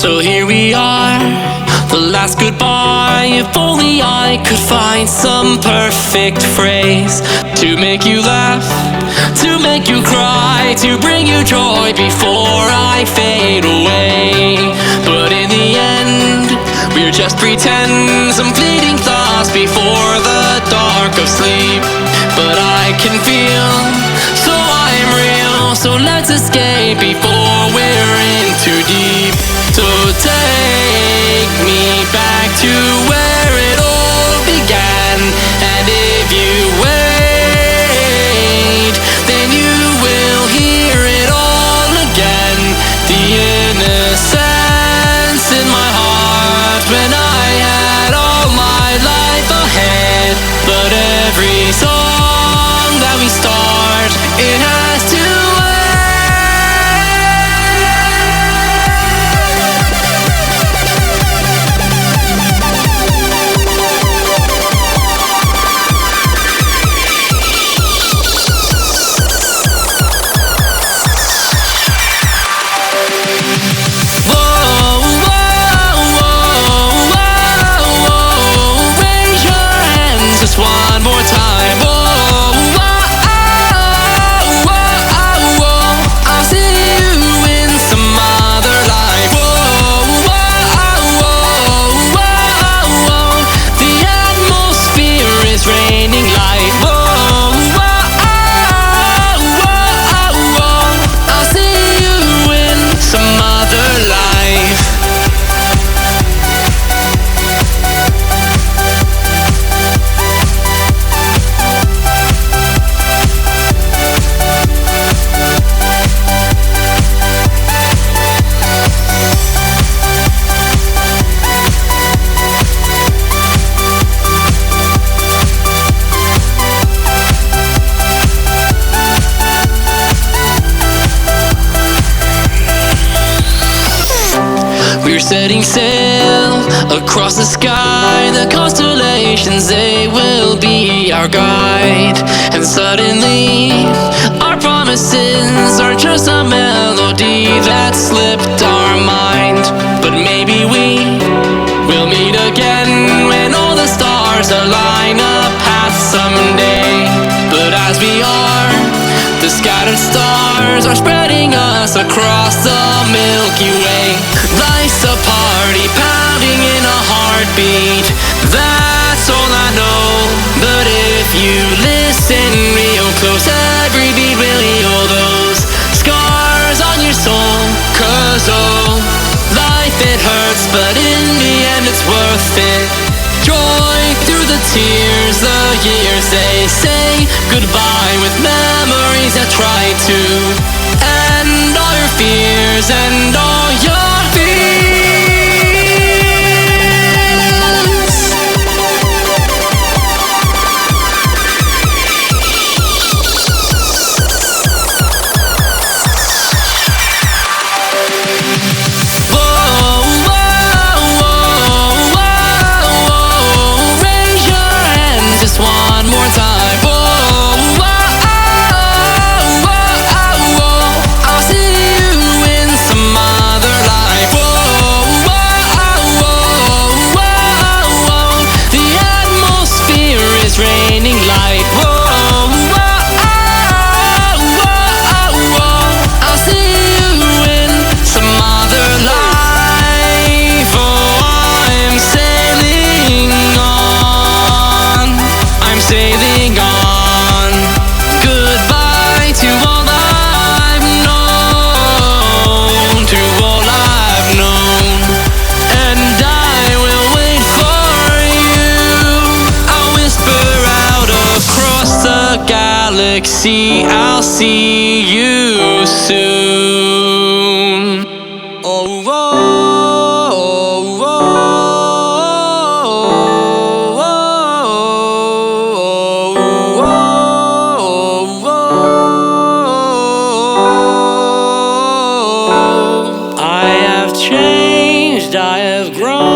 So here we are, the last goodbye. If only I could find some perfect phrase to make you laugh, to make you cry, to bring you joy before I fade away. But in the end, we're just pretend, some fleeting thoughts before the dark of sleep. But I can feel, so I'm real. So let's escape before we're in too deep. So take me back to where it all began. And if you wait, then you will hear it all again. The innocence in my heart when I had all my life ahead. But every song that we start, it has to just one more time. Whoa, whoa, whoa, whoa, whoa. I'll see you in some other life. Whoa, whoa, whoa, whoa, whoa. The atmosphere is raining light. Whoa, whoa, whoa, whoa. I'll see you in some other life. We're setting sail across the sky. The constellations, they will be our guide. And suddenly, our promises are just a melody that slipped our mind. But maybe we will meet again when all the stars align a path someday. But as we are, the scattered stars are spreading us across the Milky Way. Life's a party pounding in a heartbeat, that's all I know. But if you listen real close, every beat will heal those scars on your soul. 'Cause oh, life it hurts, but in the end it's worth it. Joy through the tears, the years, they say goodbye with memories that try to end all your fears and all your fears. Just one more time. Whoa, whoa, whoa, whoa. I'll see you in some other life. Whoa, whoa, whoa, whoa. The atmosphere is raining light. Whoa, whoa, whoa. I'll see you in some other life. Oh, I'm sailing on. I'm sailing on. Goodbye to all I've known, to all I've known. And I will wait for you. I'll whisper out across the galaxy. I'll see you soon. Oh, I have changed, I have grown.